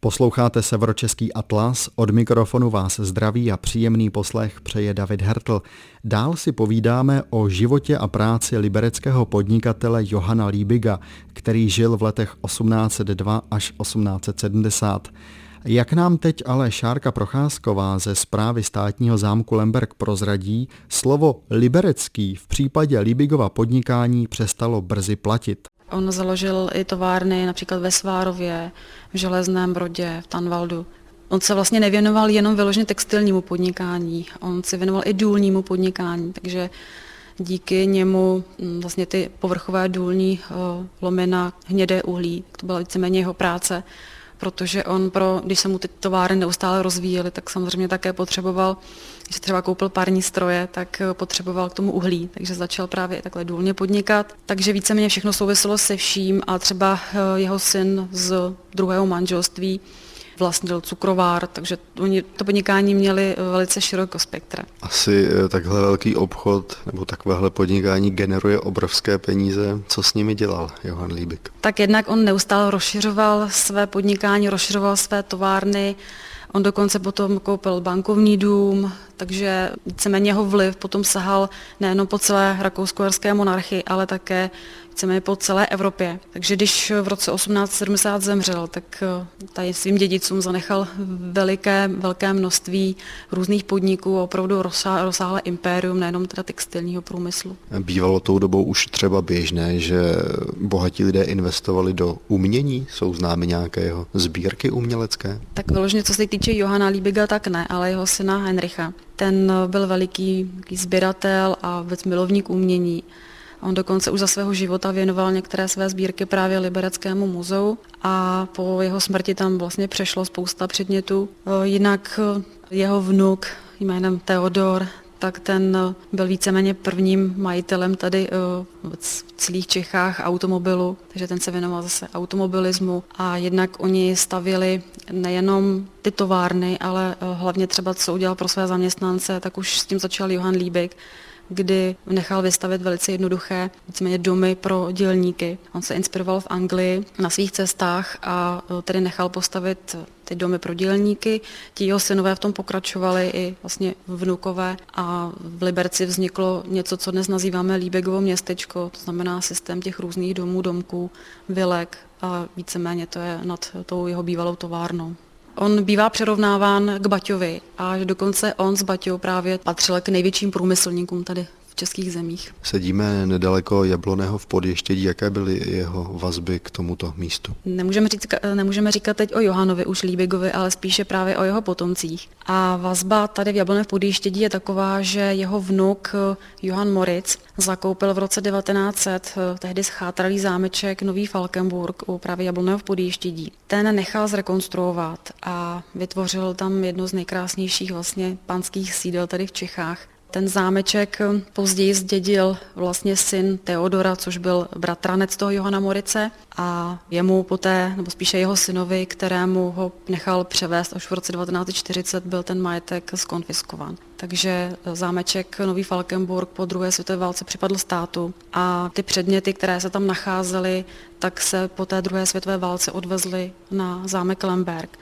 Posloucháte Severočeský atlas, od mikrofonu vás zdraví a příjemný poslech přeje David Hertl. Dál si povídáme o životě a práci libereckého podnikatele Johana Liebiga, který žil v letech 1802 až 1870. Jak nám teď ale Šárka Procházková ze správy státního zámku Lemberk prozradí, slovo liberecký v případě Liebigova podnikání přestalo brzy platit. On založil i továrny například ve Svárově, v Železném Brodě, v Tanvaldu. On se vlastně nevěnoval jenom vyloženě textilnímu podnikání, on se věnoval i důlnímu podnikání, takže díky němu vlastně ty povrchové důlní lomy na hnědé uhlí, to byla víceméně jeho práce, protože on když se mu ty továrny neustále rozvíjely, tak samozřejmě také potřeboval, když třeba koupil pární stroje, tak potřeboval k tomu uhlí, takže začal právě i takhle důlně podnikat. Takže víceméně všechno souviselo se vším a třeba jeho syn z druhého manželství vlastnil cukrovár, takže oni to podnikání měli velice širokospektré. Asi takhle velký obchod nebo takovéhle podnikání generuje obrovské peníze. Co s nimi dělal Johann Liebig? Tak jednak on neustále rozšiřoval své podnikání, rozšiřoval své továrny. On dokonce potom koupil bankovní dům, takže víceméně jeho vliv potom sahal nejenom po celé rakousko-uherské monarchii, ale také víceméně po celé Evropě. Takže když v roce 1870 zemřel, tak tady svým dědicům zanechal velké množství různých podniků, opravdu rozsáhlé impérium, nejenom teda textilního průmyslu. Bývalo tou dobou už třeba běžné, že bohatí lidé investovali do umění? Jsou známy nějaké jeho sbírky umělecké? Tak vyloženě, co se týče Johanna Liebiga, tak ne, ale jeho syna Heinricha. Ten byl veliký sběratel a vůbec milovník umění. On dokonce už za svého života věnoval některé své sbírky právě Libereckému muzeu a po jeho smrti tam vlastně přešlo spousta předmětů. Jinak jeho vnuk jménem Theodor, tak ten byl víceméně prvním majitelem tady v celých Čechách automobilu, takže ten se věnoval zase automobilismu a jednak oni stavěli nejenom ty továrny, ale hlavně třeba co udělal pro své zaměstnance, tak už s tím začal Johann Liebig, kdy nechal vystavět velice jednoduché víceméně domy pro dělníky. On se inspiroval v Anglii na svých cestách a tedy nechal postavit ty domy pro dělníky. Ti jeho synové v tom pokračovali i vlastně vnukové a v Liberci vzniklo něco, co dnes nazýváme Liebigovo městečko, to znamená systém těch různých domů, domků, vilek a víceméně to je nad tou jeho bývalou továrnou. On bývá přirovnáván k Baťovi a dokonce on s Baťou právě patřil k největším průmyslníkům tady v českých zemích. Sedíme nedaleko Jablonného v Podještědí. Jaké byly jeho vazby k tomuto místu? Nemůžeme říkat teď o Johannovi už Liebigovi, ale spíše právě o jeho potomcích. A vazba tady v Jablonném v Podještědí je taková, že jeho vnuk Johann Moritz zakoupil v roce 1900 tehdy schátralý zámeček Nový Falkenburg u právě Jablonného v Podještědí. Ten nechal zrekonstruovat a vytvořil tam jedno z nejkrásnějších vlastně panských sídel tady v Čechách. Ten zámeček později zdědil vlastně syn Theodora, což byl bratranec toho Johanna Moritze a jemu poté, nebo spíše jeho synovi, kterému ho nechal převést až v roce 1940, byl ten majetek zkonfiskován. Takže zámeček Nový Falkenburg po druhé světové válce připadl státu a ty předměty, které se tam nacházely, tak se po té druhé světové válce odvezly na zámek Lemberk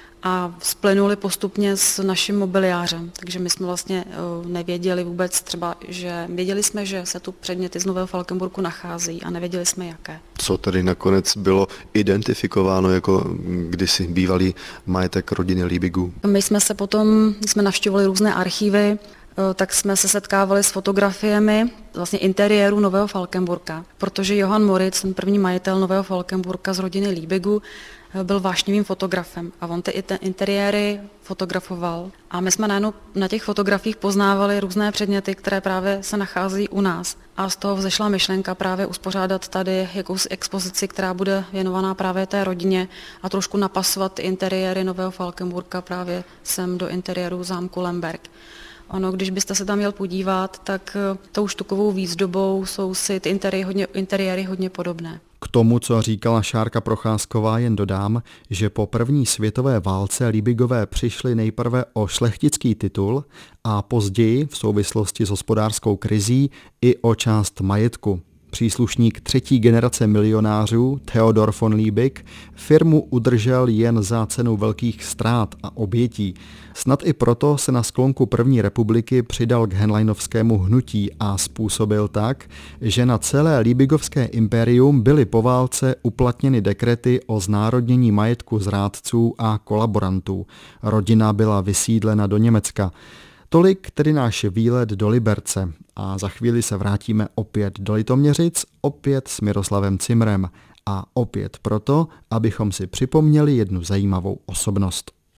a splynuli postupně s naším mobiliářem. Takže my jsme vlastně nevěděli vůbec třeba, že věděli jsme, že se tu předměty z Nového Falkenburgu nacházejí a nevěděli jsme jaké. Co tedy nakonec bylo identifikováno jako kdysi bývalý majetek rodiny Liebigů? My jsme navštěvovali různé archívy, tak jsme se setkávali s fotografiemi vlastně interiéru Nového Falkenburga, protože Johann Moritz, ten první majitel Nového Falkenburga z rodiny Liebigů, byl vášnivým fotografem a on ty interiéry fotografoval. A my jsme najednou na těch fotografiích poznávali různé předměty, které právě se nachází u nás. A z toho vzešla myšlenka právě uspořádat tady jakousi expozici, která bude věnovaná právě té rodině a trošku napasovat interiéry Nového Falkenburga právě sem do interiéru zámku Lemberk. Ono, když byste se tam měl podívat, tak tou štukovou výzdobou jsou si ty interiéry hodně podobné. K tomu, co říkala Šárka Procházková, jen dodám, že po první světové válce Liebigové přišli nejprve o šlechtický titul a později v souvislosti s hospodářskou krizí i o část majetku. Příslušník 3. generace milionářů Theodor von Liebig firmu udržel jen za cenu velkých ztrát a obětí. Snad i proto se na sklonku první republiky přidal k henleinovskému hnutí a způsobil tak, že na celé Liebigovské impérium byly po válce uplatněny dekrety o znárodnění majetku zrádců a kolaborantů. Rodina byla vysídlena do Německa. Tolik tedy náš výlet do Liberce a za chvíli se vrátíme opět do Litoměřic, opět s Miroslavem Cimrem a opět proto, abychom si připomněli jednu zajímavou osobnost.